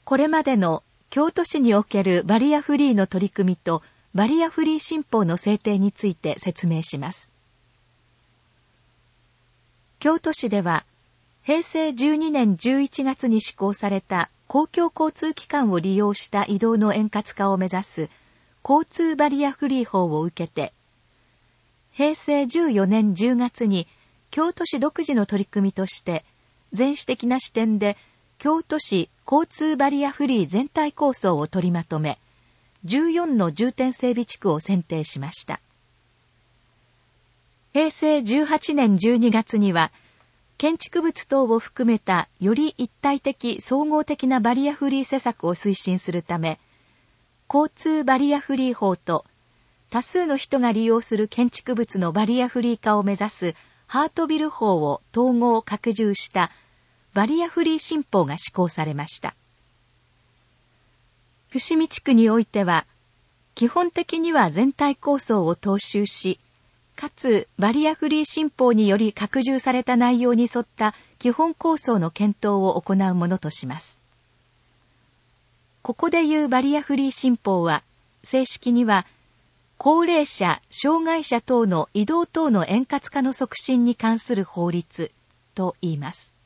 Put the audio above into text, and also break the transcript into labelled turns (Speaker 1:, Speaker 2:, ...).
Speaker 1: これまでの京都市におけるバリアフリーの取り組みとバリアフリー新法の制定について説明します。京都市では、平成12年11月に施行された公共交通機関を利用した移動の円滑化を目指す交通バリアフリー法を受けて、平成14年10月に京都市独自の取り組みとして、全市的な視点で京都市交通バリアフリー全体構想を取りまとめ、14の重点整備地区を選定しました。平成18年12月には、建築物等を含めたより一体的総合的なバリアフリー施策を推進するため、交通バリアフリー法と多数の人が利用する建築物のバリアフリー化を目指すハートビル法を統合拡充したバリアフリー新法が施行されました。伏見地区においては、基本的には全体構想を踏襲し、かつバリアフリー新法により拡充された内容に沿った基本構想の検討を行うものとします。ここでいうバリアフリー新法は、正式には、高齢者、障害者等の移動等の円滑化の促進に関する法律と言います。